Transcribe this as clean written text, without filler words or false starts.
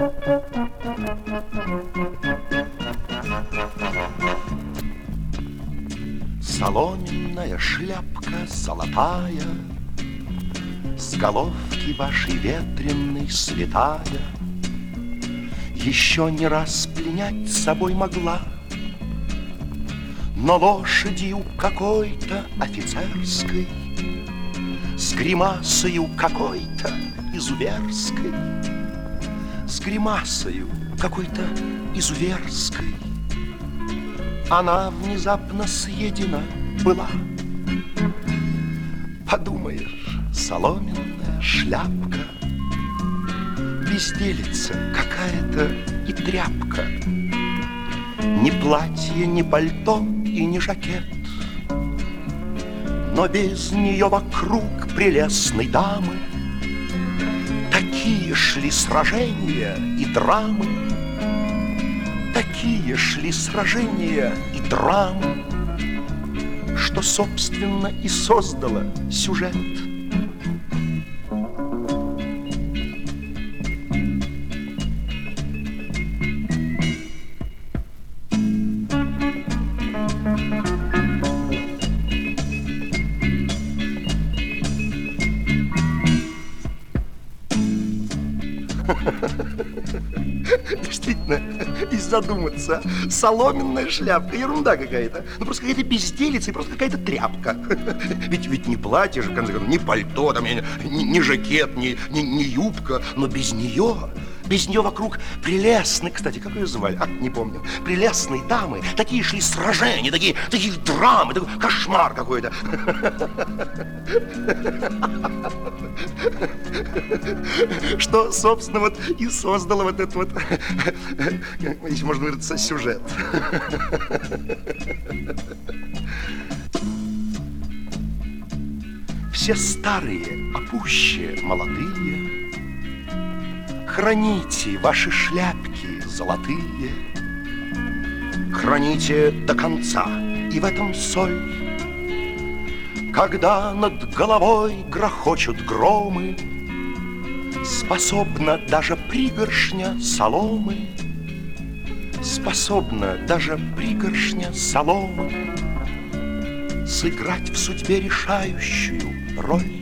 Соломенная шляпка золотая, с головки вашей ветреной слетая, еще не раз пленять собой могла, но лошадью какой-то офицерской, с гримасою какой-то изуверской, с гримасою какой-то изуверской, она внезапно съедена была. Подумаешь, соломенная шляпка, безделица какая-то и тряпка, ни платье, ни пальто и ни жакет, но без нее вокруг прелестной дамы такие шли сражения и драмы, такие шли сражения и драмы, что, собственно, и создало сюжет. Действительно, и задуматься, соломенная шляпка, ерунда какая-то. Ну, просто какая-то безделица и просто какая-то тряпка. Ведь не платье же, в конце концов, ни пальто, там, ни жакет, ни юбка, но без нее вокруг прелестные, кстати, как ее звали? Не помню. Прелестные дамы, такие шли сражения, такие драмы, такой кошмар какой-то. Что, собственно, вот и создало вот этот вот, если можно выразиться, сюжет. Все старые, а пуще молодые, храните ваши шляпки золотые, храните до конца, и в этом соль. Когда над головой грохочут громы, способна даже пригоршня соломы, способна даже пригоршня соломы сыграть в судьбе решающую роль.